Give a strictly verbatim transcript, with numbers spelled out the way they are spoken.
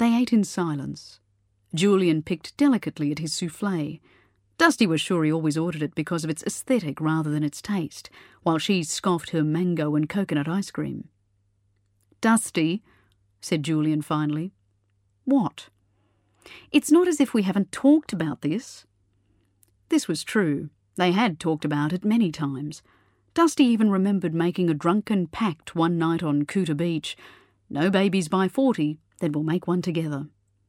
They ate in silence. Julian picked delicately at his soufflé. Dusty was sure he always ordered it because of its aesthetic rather than its taste, while she scoffed her mango and coconut ice cream. "Dusty," said Julian finally. "What?" "It's not as if we haven't talked about this." This was true. They had talked about it many times. Dusty even remembered making a drunken pact one night on Cooter Beach. "No babies by forty, then we'll make one together."